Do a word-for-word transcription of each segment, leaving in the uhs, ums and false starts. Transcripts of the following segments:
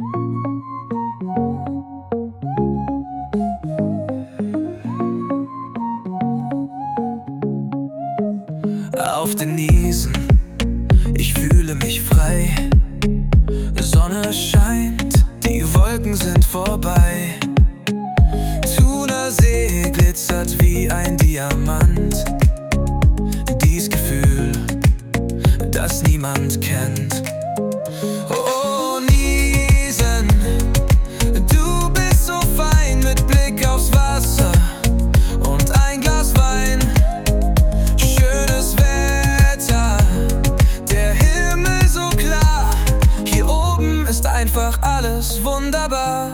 Auf den Niesen, ich fühle mich frei. Sonne scheint, die Wolken sind vorbei. Thunersee glitzert wie ein Diamant. Dies Gefühl, das niemand kennt. Oh, Niesen, du bist so fein mit Blick aufs Wasser und ein Glas Wein. Schönes Wetter, der Himmel so klar. Hier oben ist einfach alles wunderbar.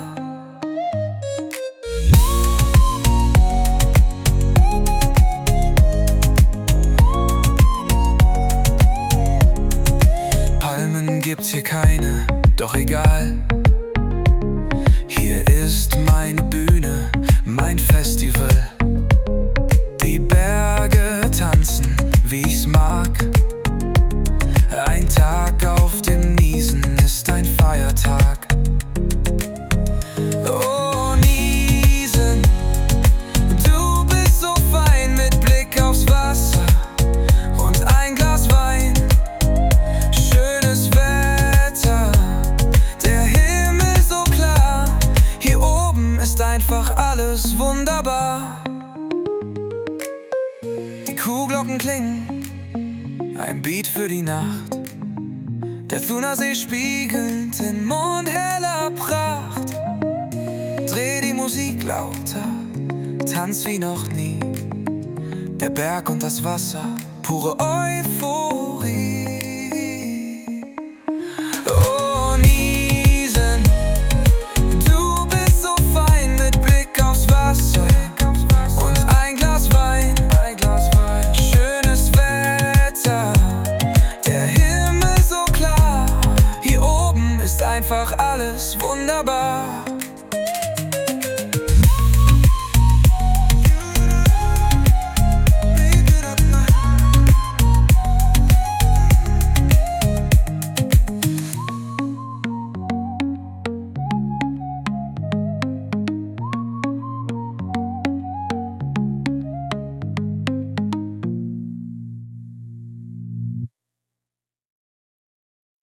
Gibt's hier keine, doch egal. Hier ist meine Bühne, mein Festival. Die Berge tanzen, wie ich's mag. Ein Tag auf dem Niesen ist ein Feiertag. Oh, Niesen, du bist so fein mit Blick aufs Wasser und ein Glas Wein. Einfach alles wunderbar. Die Kuhglocken klingen, ein Beat für die Nacht. Der Thunersee spiegelt in mondheller Pracht. Dreh die Musik lauter, tanz wie noch nie. Der Berg und das Wasser, pure Euphorie. Einfach alles wunderbar.